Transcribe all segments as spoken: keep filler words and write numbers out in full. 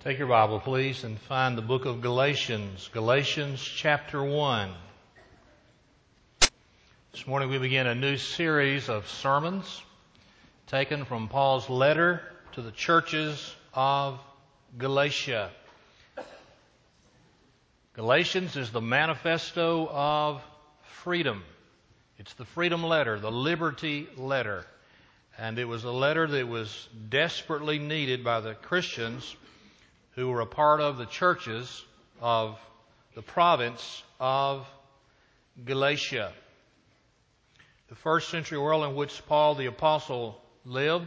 Take your Bible, please, and find the book of Galatians, Galatians chapter one. This morning we begin a new series of sermons taken from Paul's letter to the churches of Galatia. Galatians is the manifesto of freedom. It's the freedom letter, the liberty letter. And it was a letter that was desperately needed by the Christians who were a part of the churches of the province of Galatia. The first century world in which Paul the Apostle lived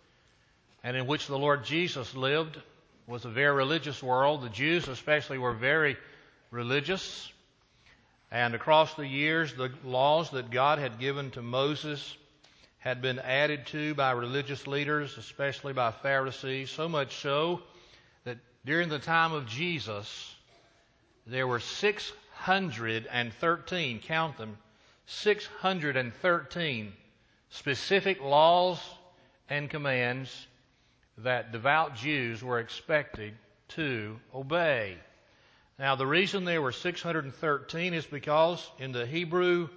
and in which the Lord Jesus lived was a very religious world. The Jews especially were very religious. And across the years, the laws that God had given to Moses had been added to by religious leaders, especially by Pharisees, so much so that during the time of Jesus, there were six hundred thirteen, count them, six hundred thirteen specific laws and commands that devout Jews were expected to obey. Now, the reason there were six hundred thirteen is because in the Hebrew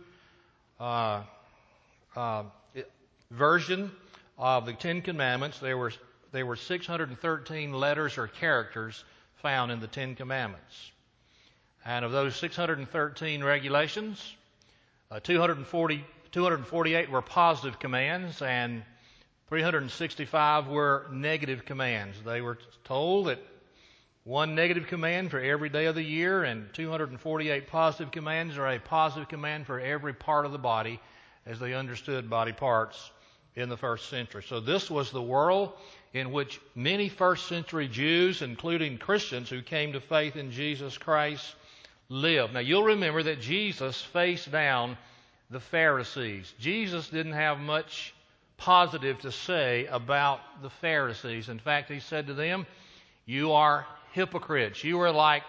uh, uh, version of the Ten Commandments, there were there were six hundred thirteen letters or characters found in the Ten Commandments. And of those six hundred thirteen regulations, uh, two hundred forty, two hundred forty-eight were positive commands and three hundred sixty-five were negative commands. They were told that one negative command for every day of the year and two hundred forty-eight positive commands are a positive command for every part of the body as they understood body parts in the first century. So this was the world in which many first century Jews, including Christians who came to faith in Jesus Christ, lived. Now you'll remember that Jesus faced down the Pharisees. Jesus didn't have much positive to say about the Pharisees. In fact, he said to them, "You are hypocrites. You are like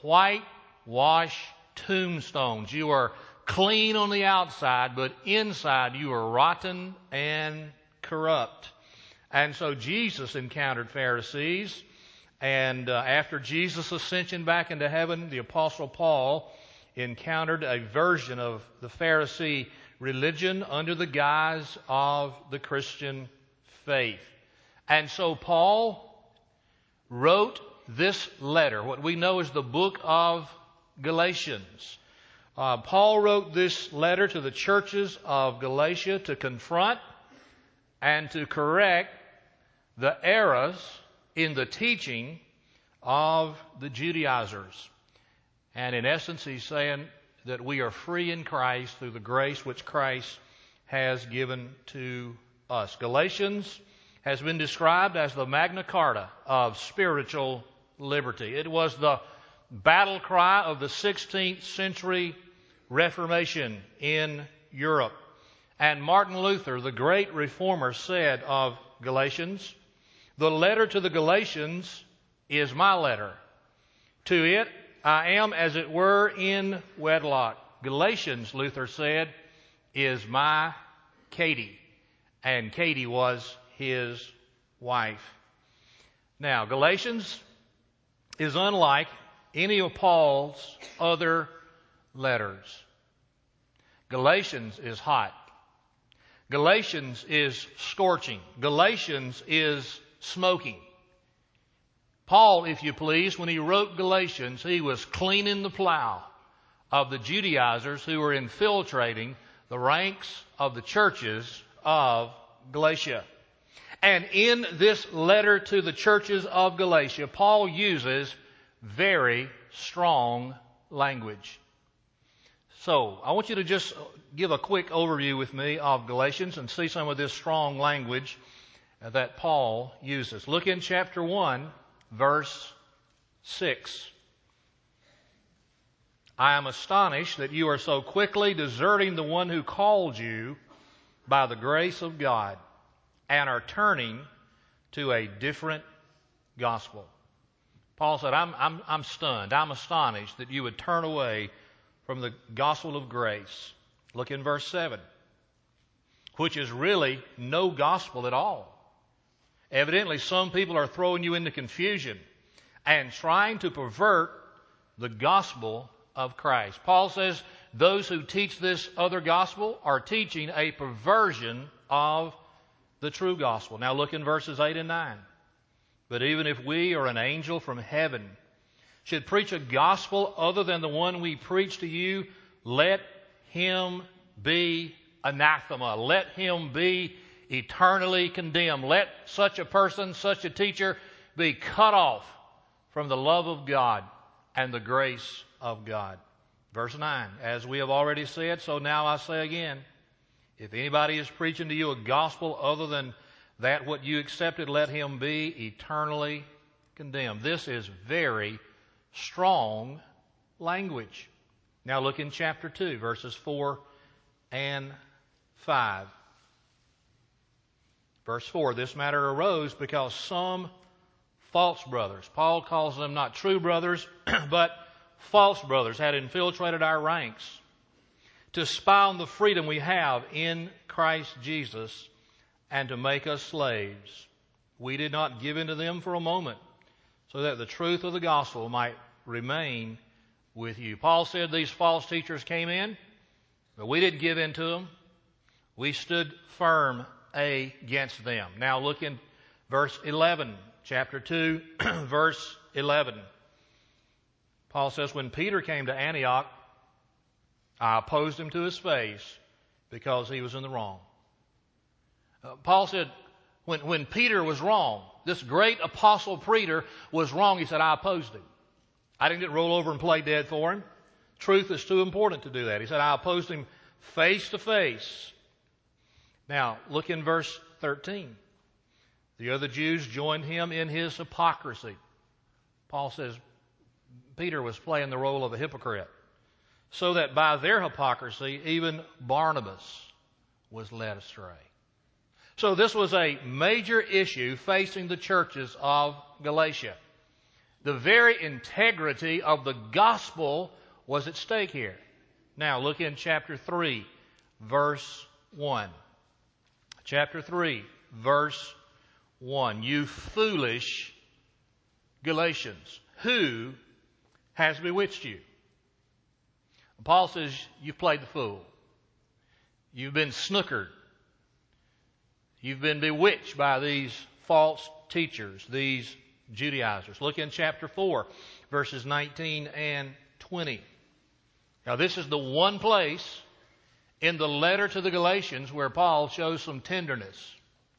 whitewashed tombstones. You are clean on the outside, but inside you are rotten and corrupt." And so Jesus encountered Pharisees, and uh, after Jesus' ascension back into heaven, the Apostle Paul encountered a version of the Pharisee religion under the guise of the Christian faith. And so Paul wrote this letter, what we know as the book of Galatians. Uh, Paul wrote this letter to the churches of Galatia to confront and to correct the errors in the teaching of the Judaizers. And in essence, he's saying that we are free in Christ through the grace which Christ has given to us. Galatians has been described as the Magna Carta of spiritual liberty. It was the battle cry of the sixteenth century Reformation in Europe. And Martin Luther, the great reformer, said of Galatians, "The letter to the Galatians is my letter. To it I am, as it were, in wedlock." Galatians, Luther said, is my Katie. And Katie was his wife. Now, Galatians is unlike any of Paul's other letters. Galatians is hot. Galatians is scorching. Galatians is smoking. Paul, if you please, when he wrote Galatians, he was cleaning the plow of the Judaizers who were infiltrating the ranks of the churches of Galatia. And in this letter to the churches of Galatia, Paul uses very strong language. So, I want you to just give a quick overview with me of Galatians and see some of this strong language that Paul uses. Look in chapter one, verse six. "I am astonished that you are so quickly deserting the one who called you by the grace of God and are turning to a different gospel." Paul said, I'm, I'm, I'm stunned. I'm astonished that you would turn away from the gospel of grace. Look in verse seven, which is really no gospel at all. Evidently, some people are throwing you into confusion and trying to pervert the gospel of Christ. Paul says those who teach this other gospel are teaching a perversion of the true gospel. Now look in verses eight and nine. But even if we or an angel from heaven should preach a gospel other than the one we preach to you, let him be anathema. Let him be eternally condemned. Let such a person, such a teacher, be cut off from the love of God and the grace of God. Verse nine, as we have already said, so now I say again, if anybody is preaching to you a gospel other than that what you accepted, let him be eternally condemned. This is very strong language. Now look in chapter two, verses four and five. Verse four, this matter arose because some false brothers, Paul calls them not true brothers, but false brothers, had infiltrated our ranks to spy on the freedom we have in Christ Jesus and to make us slaves. We did not give in to them for a moment, so that the truth of the gospel might remain with you. Paul said these false teachers came in, but we didn't give in to them. We stood firm against them. Now look in verse eleven, chapter two, verse eleven. Paul says, when Peter came to Antioch, I opposed him to his face because he was in the wrong. Uh, Paul said, when, when Peter was wrong, this great apostle Peter was wrong, he said, I opposed him. I didn't get roll over and play dead for him. Truth is too important to do that. He said, I opposed him face to face. Now, look in verse thirteen. The other Jews joined him in his hypocrisy. Paul says Peter was playing the role of a hypocrite, so that by their hypocrisy, even Barnabas was led astray. So this was a major issue facing the churches of Galatia. The very integrity of the gospel was at stake here. Now look in chapter three, verse one. Chapter three, verse one. You foolish Galatians, who has bewitched you? Paul says you've played the fool. You've been snookered. You've been bewitched by these false teachers, these Judaizers. Look in chapter four, verses nineteen and twenty. Now this is the one place in the letter to the Galatians where Paul shows some tenderness.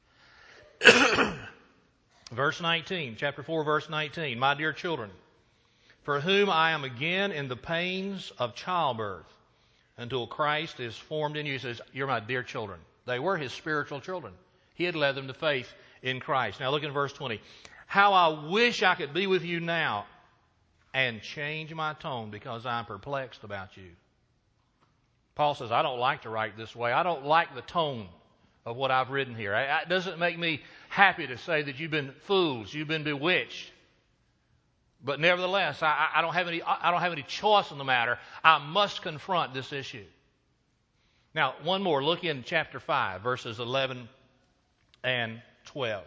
Verse nineteen, chapter four, verse nineteen. My dear children, for whom I am again in the pains of childbirth until Christ is formed in you. He says, you're my dear children. They were his spiritual children. He had led them to faith in Christ. Now look in verse twenty. How I wish I could be with you now and change my tone because I'm perplexed about you. Paul says, I don't like to write this way. I don't like the tone of what I've written here. It doesn't make me happy to say that you've been fools, you've been bewitched. But nevertheless, I, I don't have any, I don't have any choice in the matter. I must confront this issue. Now, one more. Look in chapter five, verses eleven and twelve.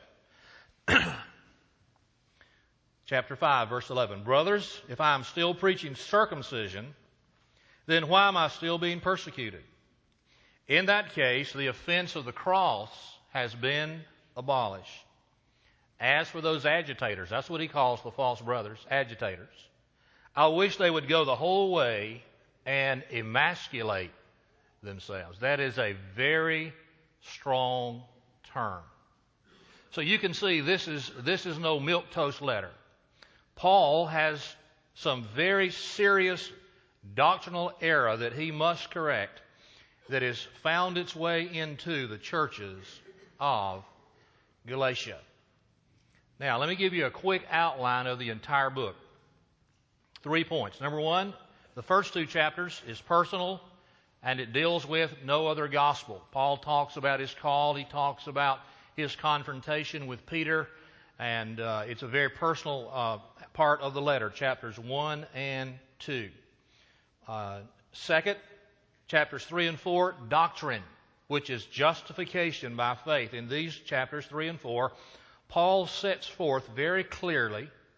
Chapter five, verse eleven. Brothers, if I am still preaching circumcision, then why am I still being persecuted? In that case, the offense of the cross has been abolished. As for those agitators, that's what he calls the false brothers, agitators. I wish they would go the whole way and emasculate themselves. That is a very strong term. So you can see this is, this is no milquetoast letter. Paul has some very serious doctrinal error that he must correct that has found its way into the churches of Galatia. Now, let me give you a quick outline of the entire book. Three points. Number one, the first two chapters is personal, and it deals with no other gospel. Paul talks about his call. He talks about his confrontation with Peter, and uh, it's a very personal uh, part of the letter, chapters one and two. Uh, second, chapters three and four, doctrine, which is justification by faith. In these chapters three and four, Paul sets forth very clearly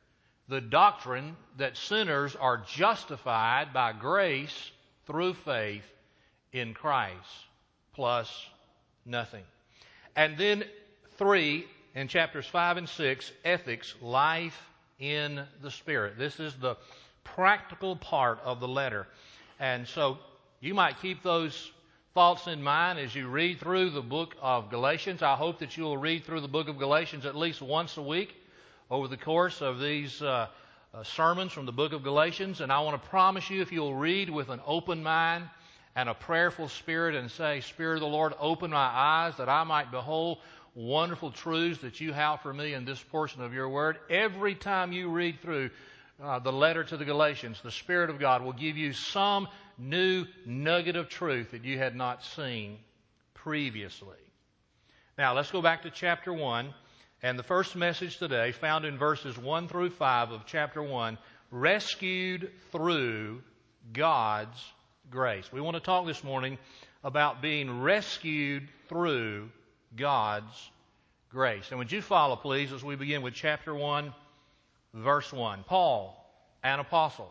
the doctrine that sinners are justified by grace through faith in Christ, plus nothing. And then three, in chapters five and six, ethics, life in the Spirit. This is the practical part of the letter. And so you might keep those thoughts in mind as you read through the book of Galatians. I hope that you will read through the book of Galatians at least once a week over the course of these uh, uh, sermons from the book of Galatians. And I want to promise you, if you'll read with an open mind and a prayerful spirit and say, Spirit of the Lord, open my eyes that I might behold wonderful truths that you have for me in this portion of your word. Every time you read through uh, the letter to the Galatians, the Spirit of God will give you some new nugget of truth that you had not seen previously. Now, let's go back to chapter one. And the first message today, found in verses one through five of chapter one, rescued through God's grace. We want to talk this morning about being rescued through God's grace. And would you follow, please, as we begin with chapter one, verse one. Paul, an apostle,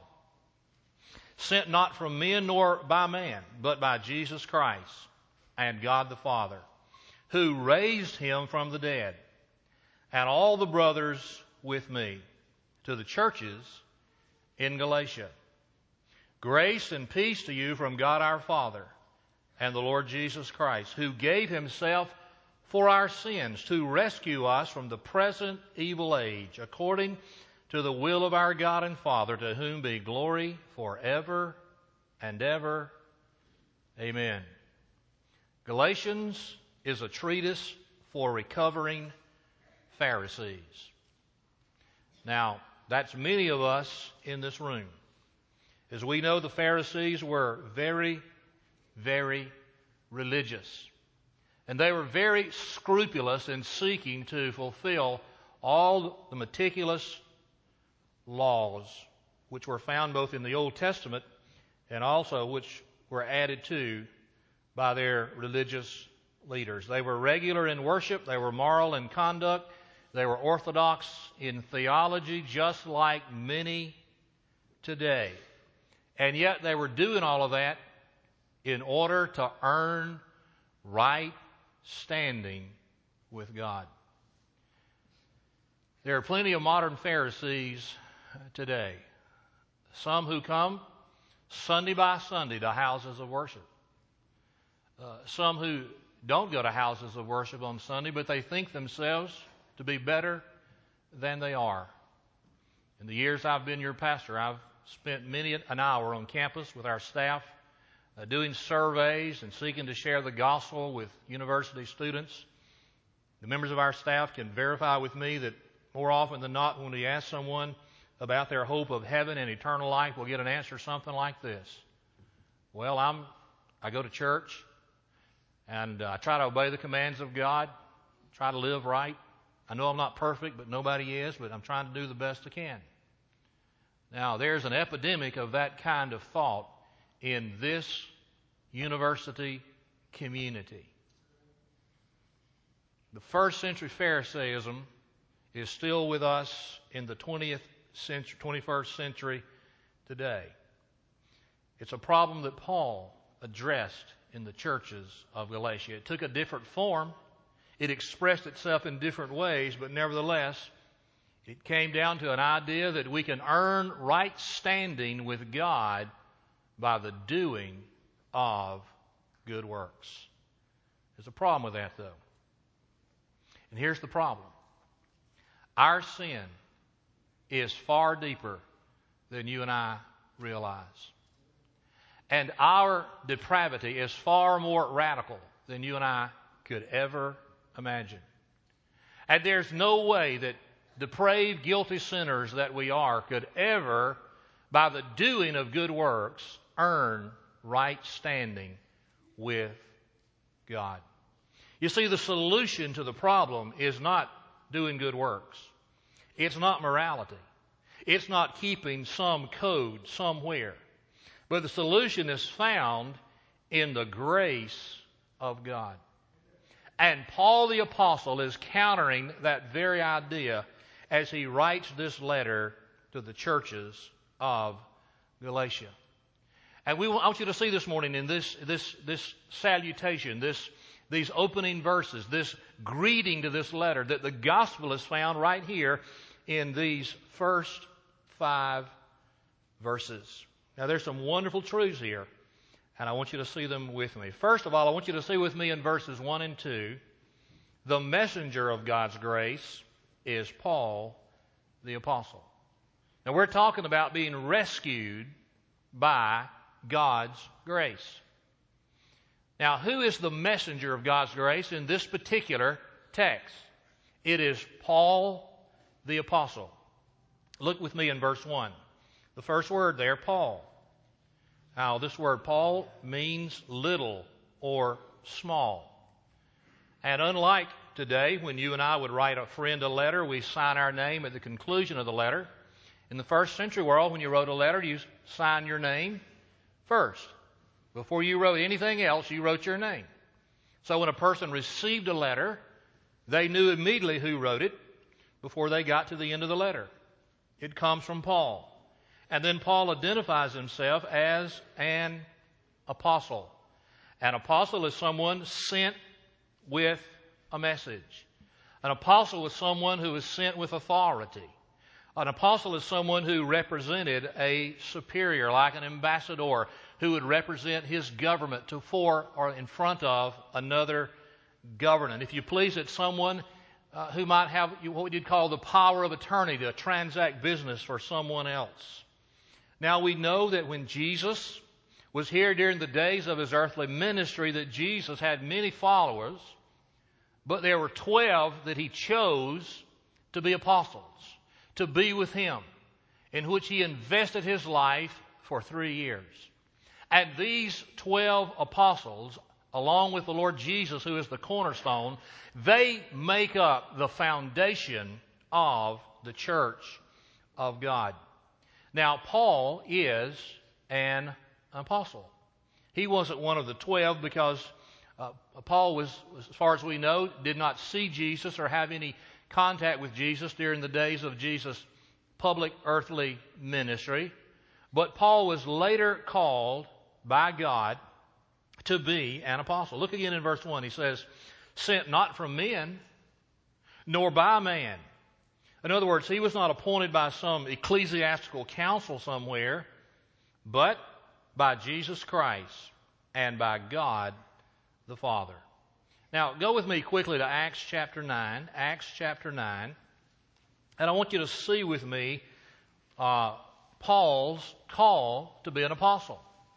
sent not from men nor by man, but by Jesus Christ and God the Father, who raised him from the dead, and all the brothers with me, to the churches in Galatia. Grace and peace to you from God our Father and the Lord Jesus Christ, who gave himself for our sins to rescue us from the present evil age, according to the will of our God and Father, to whom be glory forever and ever. Amen. Galatians is a treatise for recovering Pharisees. Now, that's many of us in this room. As we know, the Pharisees were very, very religious. And they were very scrupulous in seeking to fulfill all the meticulous laws which were found both in the Old Testament and also which were added to by their religious leaders. They were regular in worship. They were moral in conduct. They were orthodox in theology, just like many today. And yet they were doing all of that in order to earn right standing with God. There are plenty of modern Pharisees today. Some who come Sunday by Sunday to houses of worship. Uh, some who don't go to houses of worship on Sunday, but they think themselves to be better than they are. In the years I've been your pastor, I've spent many an hour on campus with our staff, uh, doing surveys and seeking to share the gospel with university students. The members of our staff can verify with me that more often than not, when we ask someone about their hope of heaven and eternal life, we'll get an answer something like this. Well, I'm, I go to church, and uh, I try to obey the commands of God, try to live right. I know I'm not perfect, but nobody is, but I'm trying to do the best I can. Now, there's an epidemic of that kind of thought in this university community. The first century Pharisaism is still with us in the twentieth century, twenty-first century today. It's a problem that Paul addressed in the churches of Galatia. It took a different form. It expressed itself in different ways, but nevertheless, it came down to an idea that we can earn right standing with God by the doing of good works. There's a problem with that, though. And here's the problem. Our sin is far deeper than you and I realize. And our depravity is far more radical than you and I could ever imagine. And there's no way that depraved, guilty sinners that we are could ever, by the doing of good works, earn right standing with God. You see, the solution to the problem is not doing good works. It's not morality. It's not keeping some code somewhere. But the solution is found in the grace of God. And Paul the Apostle is countering that very idea as he writes this letter to the churches of Galatia. And we want, I want you to see this morning in this, this, this salutation, this, these opening verses, this greeting to this letter, that the gospel is found right here in these first five verses. Now, there's some wonderful truths here, and I want you to see them with me. First of all, I want you to see with me in verses one and two, the messenger of God's grace is Paul the apostle. Now, we're talking about being rescued by God's grace. Now, who is the messenger of God's grace in this particular text? It is Paul the apostle. Look with me in verse one. The first word there, Paul. Now, this word Paul means little or small. And unlike today, when you and I would write a friend a letter, we sign our name at the conclusion of the letter. In the first century world, when you wrote a letter, you signed your name first. Before you wrote anything else, you wrote your name. So when a person received a letter, they knew immediately who wrote it before they got to the end of the letter. It comes from Paul. And then Paul identifies himself as an apostle. An apostle is someone sent with a message. An apostle is someone who is sent with authority. An apostle is someone who represented a superior, like an ambassador, who would represent his government to for or in front of another government. If you please, it's someone uh, who might have what you'd call the power of attorney to transact business for someone else. Now, we know that when Jesus was here during the days of his earthly ministry, that Jesus had many followers, but there were twelve that he chose to be apostles, to be with him, in which he invested his life for three years. And these twelve apostles, along with the Lord Jesus, who is the cornerstone, they make up the foundation of the church of God. Now, Paul is an apostle. He wasn't one of the twelve because uh, Paul was, as far as we know, did not see Jesus or have any contact with Jesus during the days of Jesus' public earthly ministry. But Paul was later called by God to be an apostle. Look again in verse one. He says, sent not from men, nor by man. In other words, he was not appointed by some ecclesiastical council somewhere, but by Jesus Christ and by God the Father. Now, go with me quickly to Acts chapter nine. Acts chapter nine. And I want you to see with me uh, Paul's call to be an apostle.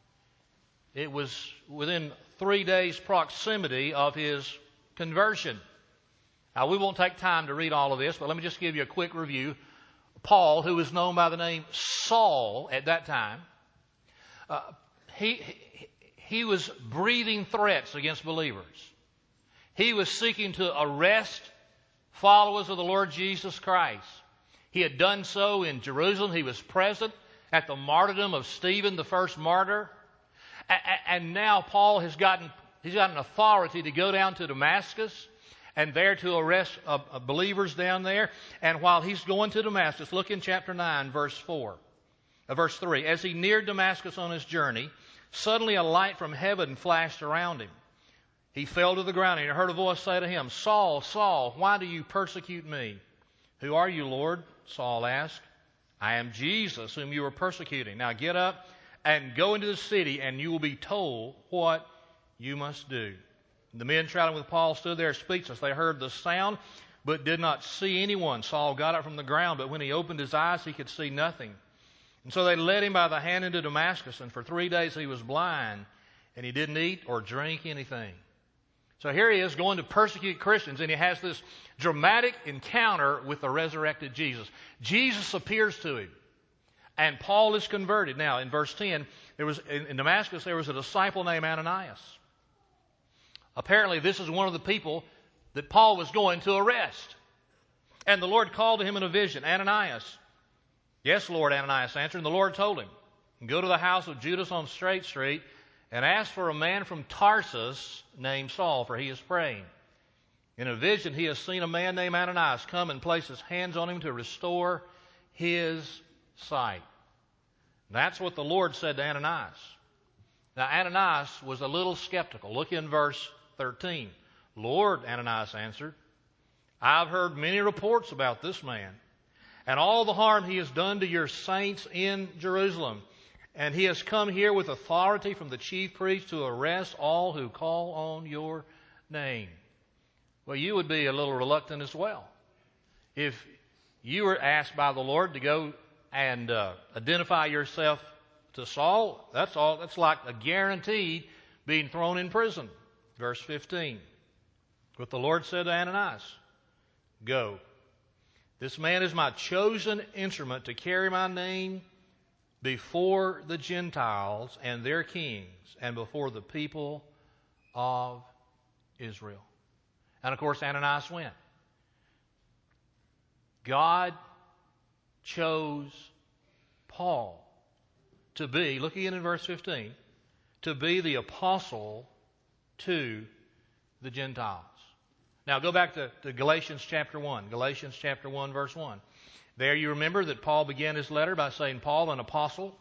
It was within three days' proximity of his conversion. Now, we won't take time to read all of this, but let me just give you a quick review. Paul, who was known by the name Saul at that time, uh, he, he, he was breathing threats against believers. He was seeking to arrest followers of the Lord Jesus Christ. He had done so in Jerusalem. He was present at the martyrdom of Stephen, the first martyr. And now Paul has gotten, he's gotten authority to go down to Damascus and there to arrest uh, uh, believers down there. And while he's going to Damascus, look in chapter nine, verse four, uh, verse three. As he neared Damascus on his journey, suddenly a light from heaven flashed around him. He fell to the ground, and he heard a voice say to him, Saul, Saul, why do you persecute me? Who are you, Lord? Saul asked. I am Jesus, whom you are persecuting. Now get up and go into the city, and you will be told what you must do. The men traveling with Paul stood there speechless. They heard the sound, but did not see anyone. Saul got up from the ground, but when he opened his eyes, he could see nothing. And so they led him by the hand into Damascus, and for three days he was blind, and he didn't eat or drink anything. So here he is going to persecute Christians, and he has this dramatic encounter with the resurrected Jesus. Jesus appears to him, and Paul is converted. Now, in verse ten, there was in, in Damascus there was a disciple named Ananias. Apparently, this is one of the people that Paul was going to arrest. And the Lord called to him in a vision, Ananias. Yes, Lord, Ananias answered, and the Lord told him, go to the house of Judas on Straight Street, and ask for a man from Tarsus named Saul, for he is praying. In a vision, he has seen a man named Ananias come and place his hands on him to restore his sight. That's what the Lord said to Ananias. Now, Ananias was a little skeptical. Look in verse thirteen. Lord, Ananias answered, I've heard many reports about this man and all the harm he has done to your saints in Jerusalem. And he has come here with authority from the chief priest to arrest all who call on your name. Well, you would be a little reluctant as well. If you were asked by the Lord to go and uh, identify yourself to Saul, that's all. That's like a guaranteed being thrown in prison. Verse fifteen. But the Lord said to Ananias, Go. This man is my chosen instrument to carry my name before the Gentiles and their kings and before the people of Israel. And of course, Ananias went. God chose Paul to be, look again in verse fifteen, to be the apostle to the Gentiles. Now go back to, to Galatians chapter one. Galatians chapter one, verse one. There you remember that Paul began his letter by saying, Paul, an apostle,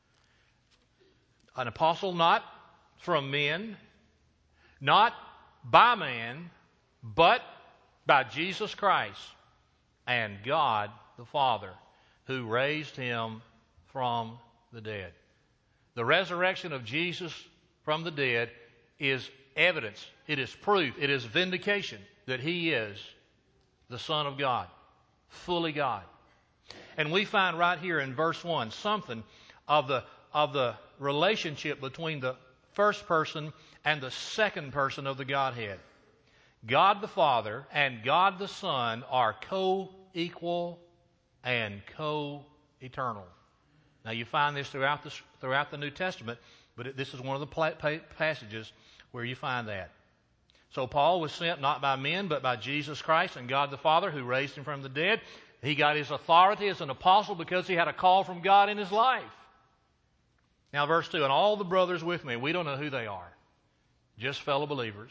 an apostle not from men, not by man, but by Jesus Christ and God the Father, who raised him from the dead. The resurrection of Jesus from the dead is evidence, it is proof, it is vindication that he is the Son of God, fully God. And we find right here in verse one something of the of the relationship between the first person and the second person of the Godhead. God the Father and God the Son are co-equal and co-eternal. Now you find this throughout the, throughout the New Testament, but this is one of the passages where you find that. So Paul was sent not by men, but by Jesus Christ and God the Father, who raised him from the dead. He got his authority as an apostle because he had a call from God in his life. Now verse two, and all the brothers with me, we don't know who they are, just fellow believers,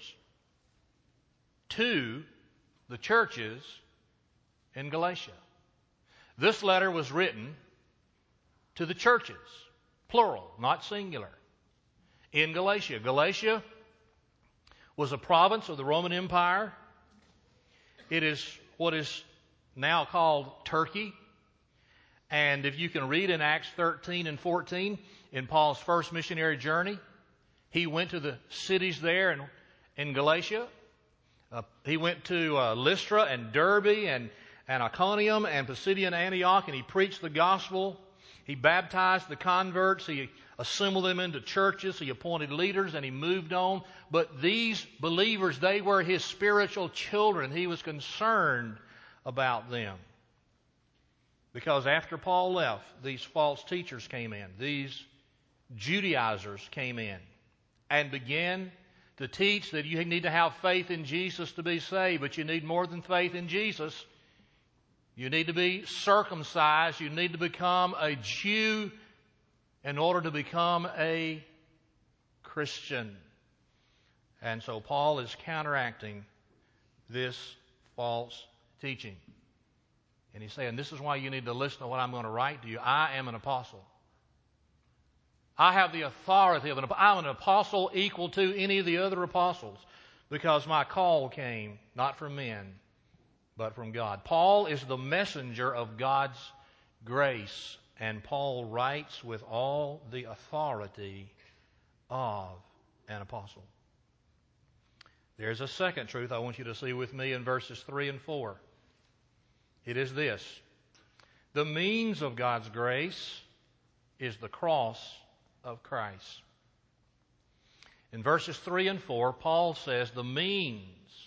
to the churches in Galatia. This letter was written to the churches, plural, not singular, in Galatia. Galatia was a province of the Roman Empire. It is what is now called Turkey. And if you can read in Acts thirteen and fourteen, in Paul's first missionary journey, he went to the cities there in, in Galatia. Uh, he went to uh, Lystra and Derbe and, and Iconium and Pisidian Antioch, and he preached the gospel. He baptized the converts. He assembled them into churches. He appointed leaders, and he moved on. But these believers, they were his spiritual children. He was concerned about them. Because after Paul left, these false teachers came in. These Judaizers came in and began to teach that you need to have faith in Jesus to be saved, but you need more than faith in Jesus. You need to be circumcised. You need to become a Jew in order to become a Christian. And so Paul is counteracting this false teaching. And he's saying, this is why you need to listen to what I'm going to write to you. I am an apostle. I have the authority of an apostle. I'm an apostle equal to any of the other apostles because my call came not from men, but from God. Paul is the messenger of God's grace, and Paul writes with all the authority of an apostle. There's a second truth I want you to see with me in verses three and four. It is this: the means of God's grace is the cross of Christ. In verses three and four, Paul says the means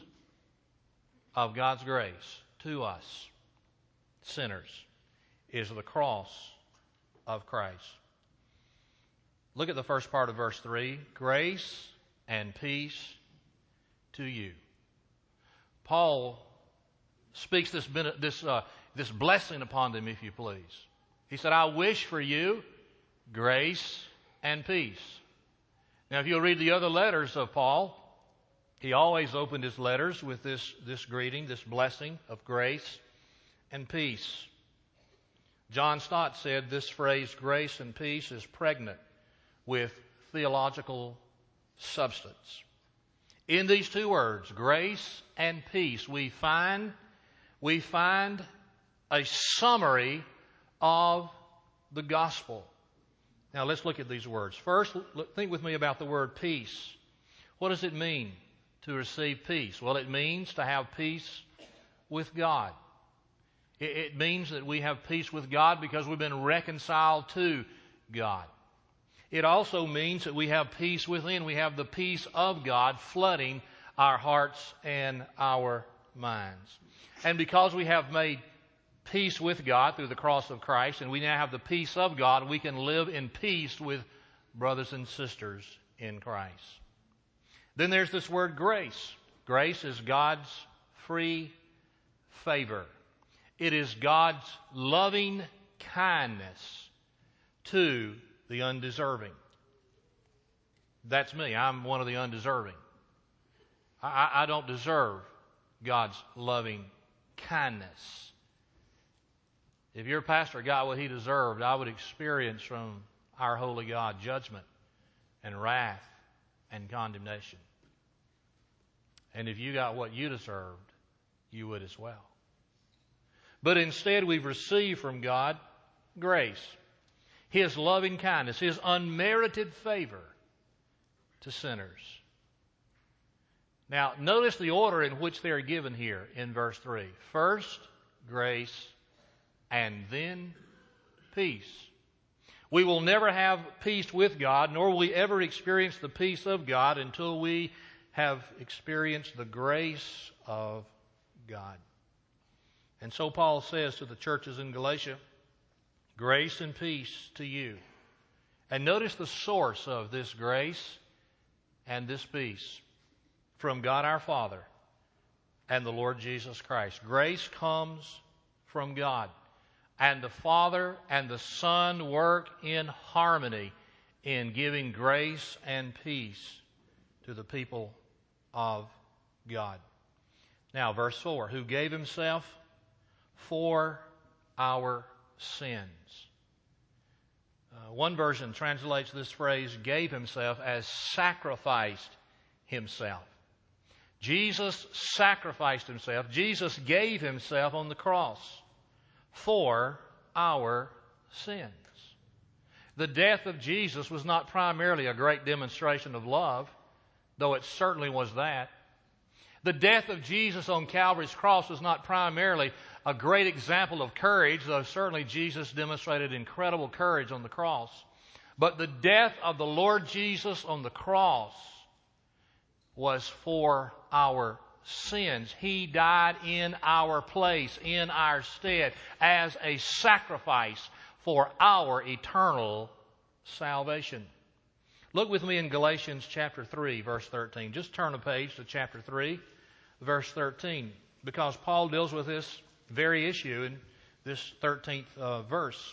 of God's grace to us, sinners, is the cross of Christ. Look at the first part of verse three. Grace and peace to you. Paul speaks this, this, uh, this blessing upon them, if you please. He said, I wish for you grace and peace. Now, if you'll read the other letters of Paul, he always opened his letters with this, this greeting, this blessing of grace and peace. John Stott said this phrase, grace and peace, is pregnant with theological substance. In these two words, grace and peace, we find, we find a summary of the gospel. Now let's look at these words. First, think with me about the word peace. What does it mean to receive peace? Well, it means to have peace with God. It means that we have peace with God because we've been reconciled to God. It also means that we have peace within. We have the peace of God flooding our hearts and our minds. And because we have made peace with God through the cross of Christ, and we now have the peace of God, we can live in peace with brothers and sisters in Christ. Then there's this word grace. Grace is God's free favor. It is God's loving kindness to the undeserving. That's me. I'm one of the undeserving. I, I don't deserve God's loving kindness. If your pastor got what he deserved, I would experience from our holy God judgment and wrath and condemnation. And if you got what you deserved, you would as well. But instead, we've received from God grace, His loving kindness, His unmerited favor to sinners. Now, notice the order in which they are given here in verse three. First, grace, and then peace. We will never have peace with God, nor will we ever experience the peace of God until we have experienced the grace of God. And so Paul says to the churches in Galatia, grace and peace to you. And notice the source of this grace and this peace from God our Father and the Lord Jesus Christ. Grace comes from God. And the Father and the Son work in harmony in giving grace and peace to the people of God. Now, verse four, who gave Himself for our sins. Uh, one version translates this phrase, gave Himself, as sacrificed Himself. Jesus sacrificed Himself. Jesus gave Himself on the cross for our sins. The death of Jesus was not primarily a great demonstration of love, though it certainly was that. The death of Jesus on Calvary's cross was not primarily a great example of courage, though certainly Jesus demonstrated incredible courage on the cross. But the death of the Lord Jesus on the cross was for our sins. He died in our place, in our stead, as a sacrifice for our eternal salvation. Look with me in Galatians chapter three, verse thirteen. Just turn a page to chapter three, verse thirteen, because Paul deals with this very issue in this thirteenth uh, verse.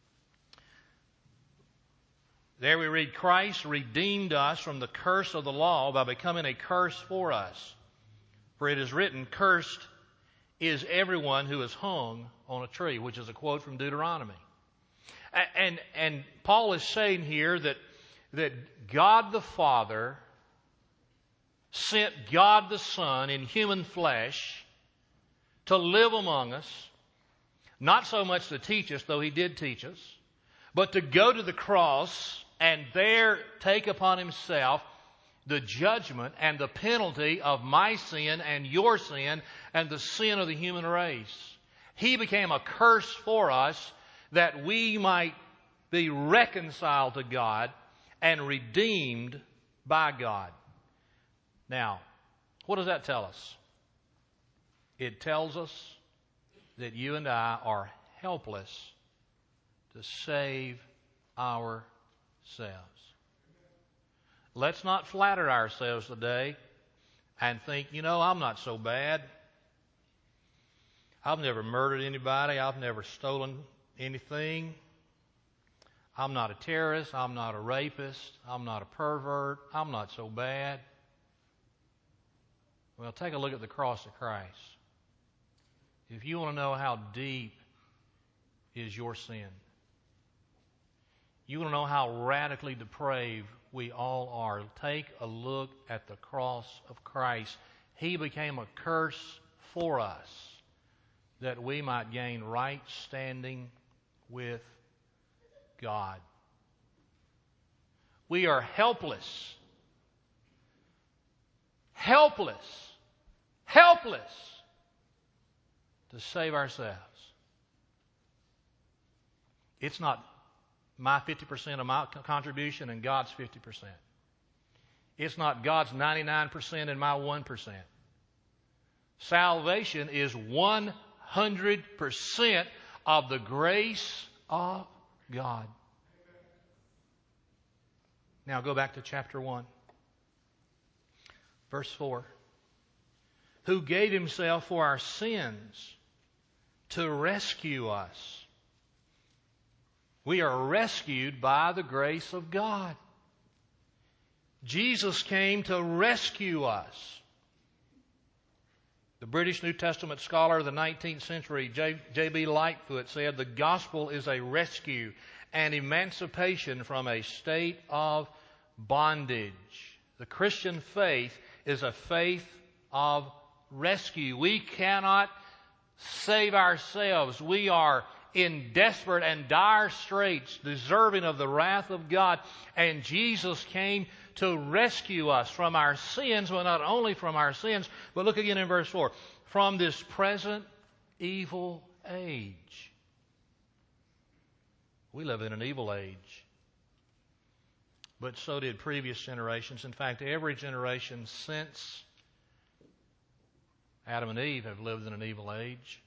There we read, Christ redeemed us from the curse of the law by becoming a curse for us. For it is written, cursed is everyone who is hung on a tree, which is a quote from Deuteronomy. And, and Paul is saying here that, that God the Father sent God the Son in human flesh to live among us, not so much to teach us, though He did teach us, but to go to the cross and there take upon Himself the judgment and the penalty of my sin and your sin and the sin of the human race. He became a curse for us that we might be reconciled to God and redeemed by God. Now, what does that tell us? It tells us that you and I are helpless to save ourselves. Let's not flatter ourselves today and think, you know, I'm not so bad. I've never murdered anybody. I've never stolen anything. I'm not a terrorist. I'm not a rapist. I'm not a pervert. I'm not so bad. Well, take a look at the cross of Christ. If you want to know how deep is your sin. You want to know how radically depraved we all are? Take a look at the cross of Christ. He became a curse for us that we might gain right standing with God. We are helpless. Helpless. Helpless to save ourselves. It's not my fifty percent of my contribution and God's fifty percent. It's not God's ninety-nine percent and my one percent. Salvation is one hundred percent of the grace of God. Now go back to chapter one. Verse four. Who gave himself for our sins to rescue us. We are rescued by the grace of God. Jesus came to rescue us. The British New Testament scholar of the nineteenth century, J B Lightfoot, said, the gospel is a rescue and emancipation from a state of bondage. The Christian faith is a faith of rescue. We cannot save ourselves. We are in desperate and dire straits, deserving of the wrath of God. And Jesus came to rescue us from our sins, well, not only from our sins, but look again in verse four, from this present evil age. We live in an evil age. But so did previous generations. In fact, every generation since Adam and Eve have lived in an evil age.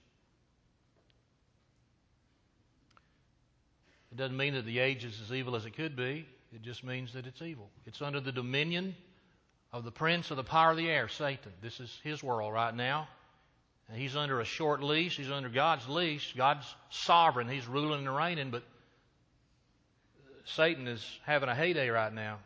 It doesn't mean that the age is as evil as it could be. It just means that it's evil. It's under the dominion of the prince of the power of the air, Satan. This is his world right now. And he's under a short leash. He's under God's leash. God's sovereign. He's ruling and reigning. But Satan is having a heyday right now.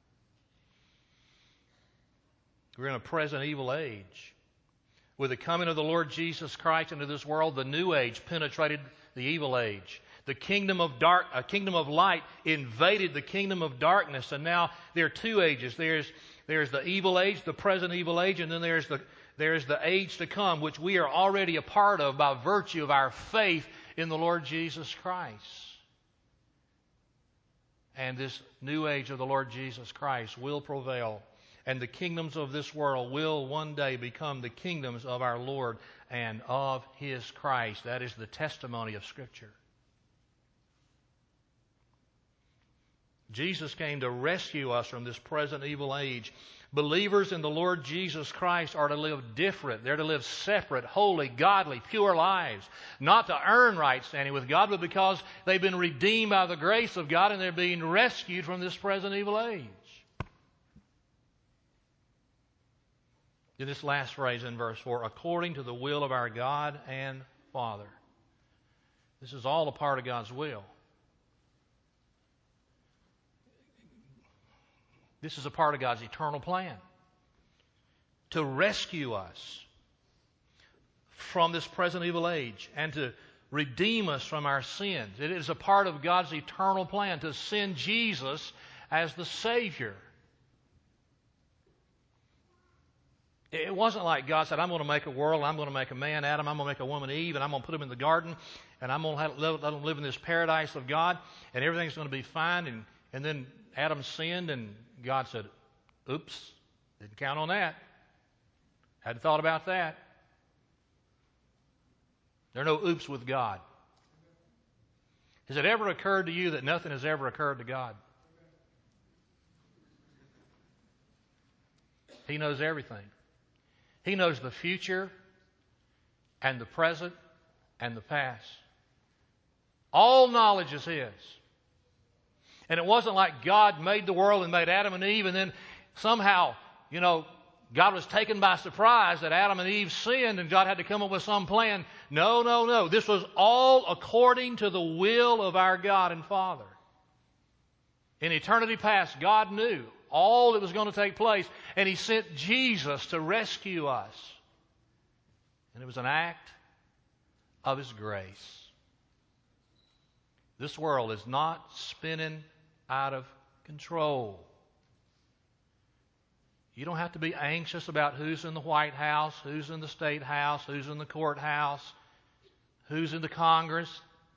We're in a present evil age. With the coming of the Lord Jesus Christ into this world, the new age penetrated the evil age. The kingdom of dark, a kingdom of light invaded the kingdom of darkness, and now there are two ages. There's there's the evil age, the present evil age, and then there's the there's the age to come, which we are already a part of by virtue of our faith in the Lord Jesus Christ. And this new age of the Lord Jesus Christ will prevail, and the kingdoms of this world will one day become the kingdoms of our Lord and of His Christ. That is the testimony of Scripture. Jesus came to rescue us from this present evil age. Believers in the Lord Jesus Christ are to live different. They're to live separate, holy, godly, pure lives. Not to earn right standing with God, but because they've been redeemed by the grace of God and they're being rescued from this present evil age. In this last phrase in verse four, according to the will of our God and Father. This is all a part of God's will. This is a part of God's eternal plan to rescue us from this present evil age and to redeem us from our sins. It is a part of God's eternal plan to send Jesus as the Savior. It wasn't like God said, I'm going to make a world, I'm going to make a man, Adam, I'm going to make a woman, Eve, and I'm going to put them in the garden, and I'm going to have, let them live in this paradise of God, and everything's going to be fine. And, and then Adam sinned, and God said, oops, didn't count on that. Hadn't thought about that. There are no oops with God. Has it ever occurred to you that nothing has ever occurred to God? He knows everything. He knows the future and the present and the past. All knowledge is His. And it wasn't like God made the world and made Adam and Eve, and then somehow, you know, God was taken by surprise that Adam and Eve sinned and God had to come up with some plan. No, no, no. This was all according to the will of our God and Father. In eternity past, God knew all that was going to take place, and He sent Jesus to rescue us. And it was an act of His grace. This world is not spinning out of control. You don't have to be anxious about who's in the White House, who's in the State House, who's in the courthouse, who's in the Congress.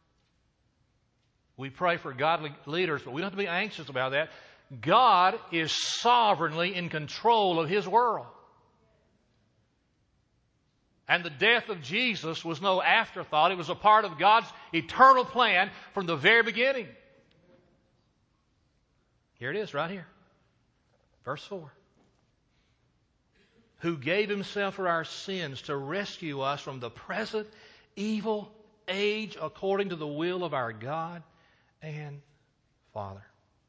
We pray for godly leaders, but we don't have to be anxious about that. God is sovereignly in control of His world. And the death of Jesus was no afterthought. It was a part of God's eternal plan from the very beginning. Here it is, right here. Verse four. Who gave Himself for our sins to rescue us from the present evil age according to the will of our God and Father.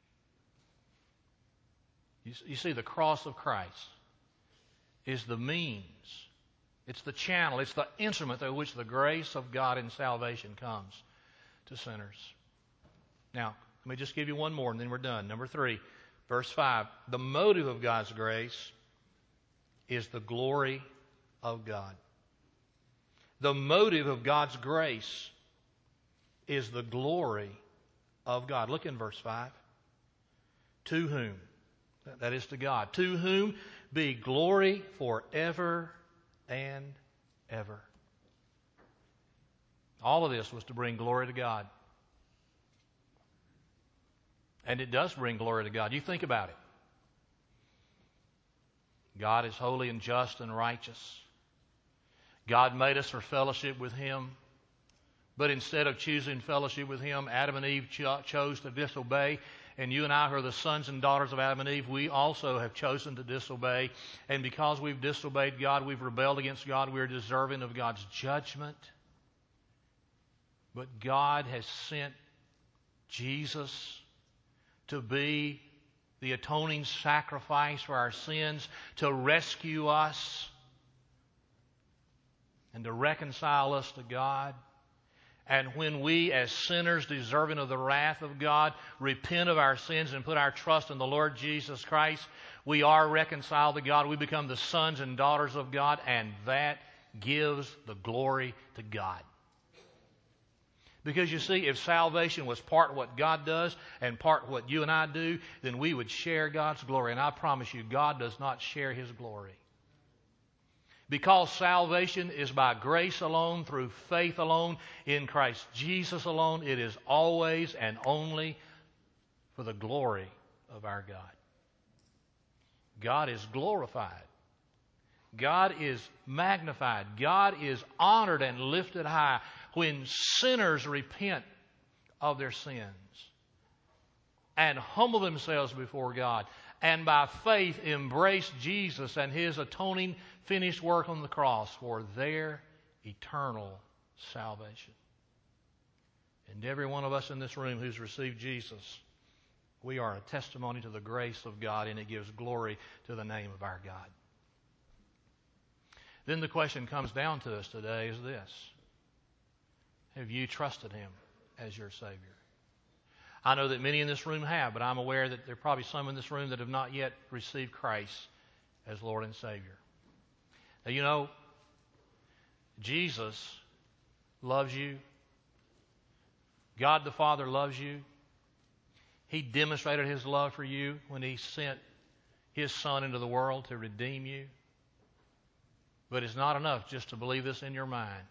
You, you see, the cross of Christ is the means, it's the channel, it's the instrument through which the grace of God in salvation comes to sinners. Now, let me just give you one more and then we're done. Number three, verse five. The motive of God's grace is the glory of God. The motive of God's grace is the glory of God. Look in verse five. To whom? That is to God. To whom be glory forever and ever. All of this was to bring glory to God. And it does bring glory to God. You think about it. God is holy and just and righteous. God made us for fellowship with Him. But instead of choosing fellowship with Him, Adam and Eve cho- chose to disobey. And you and I, who are the sons and daughters of Adam and Eve, we also have chosen to disobey. And because we've disobeyed God, we've rebelled against God, we are deserving of God's judgment. But God has sent Jesus to be the atoning sacrifice for our sins, to rescue us and to reconcile us to God. And when we, as sinners deserving of the wrath of God, repent of our sins and put our trust in the Lord Jesus Christ, we are reconciled to God. We become the sons and daughters of God, and that gives the glory to God. Because you see, if salvation was part of what God does and part of what you and I do, then we would share God's glory. And I promise you, God does not share His glory. Because salvation is by grace alone, through faith alone, in Christ Jesus alone, it is always and only for the glory of our God. God is glorified. God is magnified. God is honored and lifted high when sinners repent of their sins and humble themselves before God and by faith embrace Jesus and His atoning finished work on the cross for their eternal salvation. And every one of us in this room who's received Jesus, we are a testimony to the grace of God, and it gives glory to the name of our God. Then the question comes down to us today is this: have you trusted Him as your Savior? I know that many in this room have, but I'm aware that there are probably some in this room that have not yet received Christ as Lord and Savior. Now, you know, Jesus loves you. God the Father loves you. He demonstrated His love for you when He sent His Son into the world to redeem you. But it's not enough just to believe this in your mind.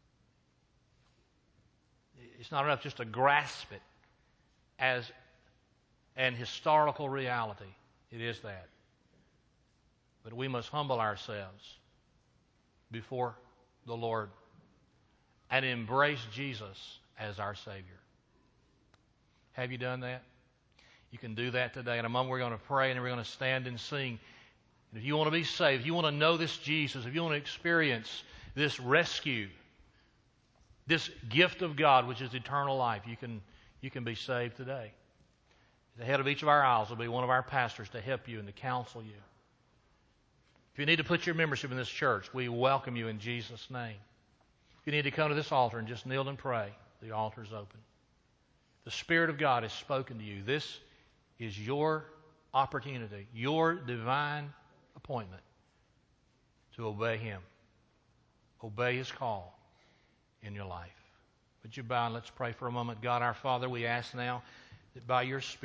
It's not enough just to grasp it as an historical reality. It is that. But we must humble ourselves before the Lord and embrace Jesus as our Savior. Have you done that? You can do that today. In a moment we're going to pray and we're going to stand and sing. And if you want to be saved, if you want to know this Jesus, if you want to experience this rescue, this gift of God, which is eternal life, you can you can be saved today. The head of each of our aisles will be one of our pastors to help you and to counsel you. If you need to put your membership in this church, we welcome you in Jesus' name. If you need to come to this altar and just kneel and pray, the altar is open. The Spirit of God has spoken to you. This is your opportunity, your divine appointment to obey Him. Obey His call in your life. Would you bow and let's pray for a moment. God our Father, we ask now that by your Spirit,